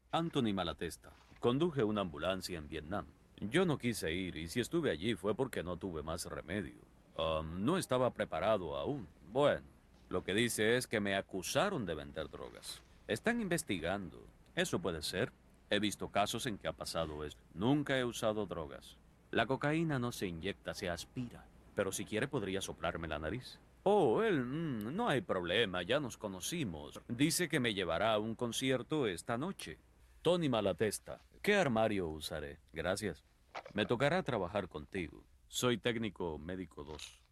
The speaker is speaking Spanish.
Anthony Malatesta. Conduje una ambulancia en Vietnam. Yo no quise ir y si estuve allí fue porque no tuve más remedio. No estaba preparado aún. Bueno, lo que dice es que me acusaron de vender drogas. Están investigando. Eso puede ser. He visto casos en que ha pasado eso. Nunca he usado drogas. La cocaína no se inyecta, se aspira. Pero si quiere podría soplarme la nariz. Oh, no hay problema, ya nos conocimos. Dice que me llevará a un concierto esta noche. Tony Malatesta. ¿Qué armario usaré? Gracias. Me tocará trabajar contigo. Soy técnico médico 2.